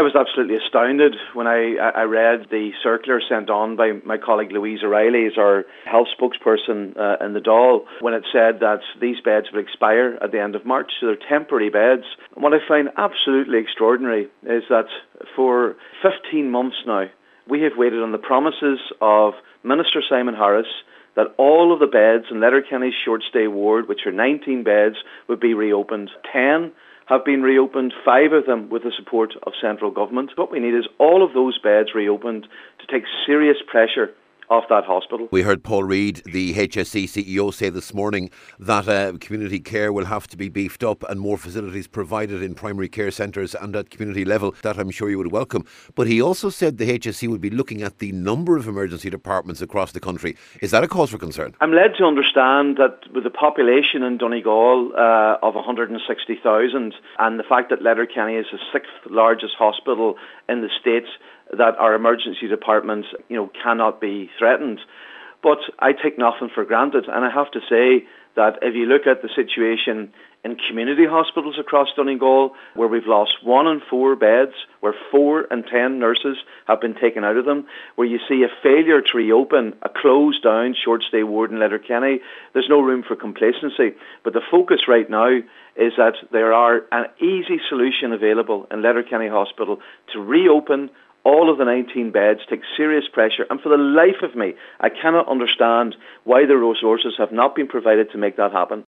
I was absolutely astounded when I read the circular sent on by my colleague Louise O'Reilly, as our health spokesperson in the Dáil, when it said that these beds would expire at the end of March, so they're temporary beds. And what I find absolutely extraordinary is that for 15 months now, we have waited on the promises of Minister Simon Harris that all of the beds in Letterkenny's short stay ward, which are 19 beds, would be reopened. 10 have been reopened, 5 of them with the support of central government. What we need is all of those beds reopened to take serious pressure off that hospital. We heard Paul Reid, the HSE CEO, say this morning that community care will have to be beefed up and more facilities provided in primary care centres and at community level. That I'm sure you would welcome. But he also said the HSE would be looking at the number of emergency departments across the country. Is that a cause for concern? I'm led to understand that with the population in Donegal of 160,000 and the fact that Letterkenny is the 6th largest hospital in the state, that our emergency department, cannot be threatened. But I take nothing for granted, and I have to say that if you look at the situation in community hospitals across Donegal, where we've lost 1 in 4 beds, where 4 in 10 nurses have been taken out of them, where you see a failure to reopen a closed down short stay ward in Letterkenny, there's no room for complacency. But the focus right now is that there are an easy solution available in Letterkenny Hospital to reopen all of the 19 beds, take serious pressure, and for the life of me, I cannot understand why the resources have not been provided to make that happen.